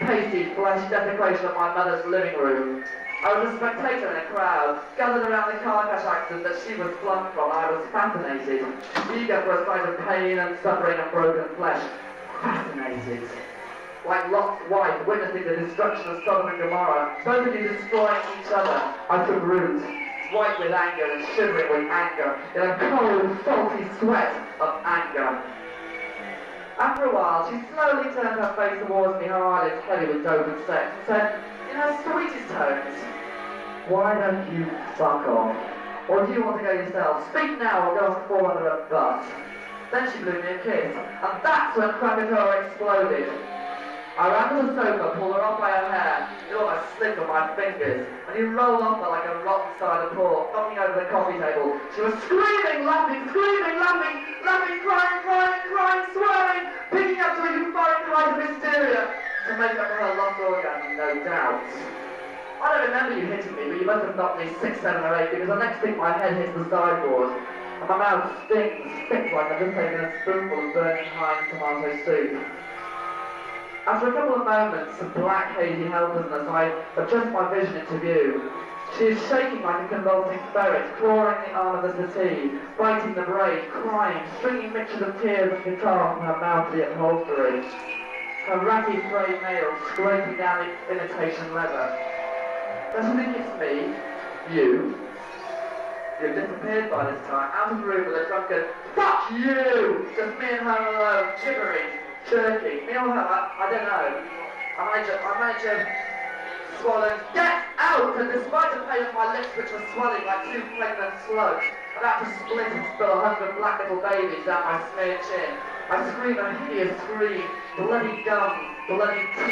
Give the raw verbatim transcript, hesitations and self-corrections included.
pasty flesh desecration of my mother's living room. I was a spectator in a crowd, gathered around the car crash accident that she was flung from. I was fascinated, eager for a sight of pain and suffering and broken flesh. Fascinated. Like Lot's wife, witnessing the destruction of Sodom and Gomorrah, both of you destroying each other, I took root, white with anger and shivering with anger, in a cold, salty sweat of anger. After a while, she slowly turned her face towards me, her eyelids heavy with dope and sex, and said, in her sweetest tones, why don't you fuck off? Or do you want to go yourself? Speak now or go and fall under a bus. Then she blew me a kiss, and that's when Krakatoa exploded. I ran to the sofa, pulled her off by her hair, it almost slipped on my fingers, and he rolled off her like a rotten side of pork, knocking over the coffee table. She was screaming, laughing, screaming, laughing, laughing, crying, crying, crying, swearing, picking up to a euphoric height of hysteria, to make up for her lost orgasm, no doubt. I don't remember you hitting me, but you must have knocked me six, seven, or eight, because the next thing my head hits the sideboard, and my mouth stings, spits like I've just taken a spoonful of burning Heinz tomato soup. After a couple of moments of black, hazy helplessness, I adjust my vision into view. She is shaking like a convulsing ferret, clawing the arm of the settee, biting the braid, crying, stringing mixtures of tears and guitar from her mouth to the upholstery. Her ratty frayed nails scraping down the imitation leather. Does she think it's me? You? You've disappeared by this time, out of the room with a drunken, fuck you! Just me and her alone, gibbering. Jerky, me or her, I, I don't know. I managed to, I managed to swallow, get out! And despite the pain of my lips which were swelling like two pregnant slugs, about to split and spill a hundred black little babies down my smeared chin, I screamed a hideous scream, bloody gums, bloody teeth.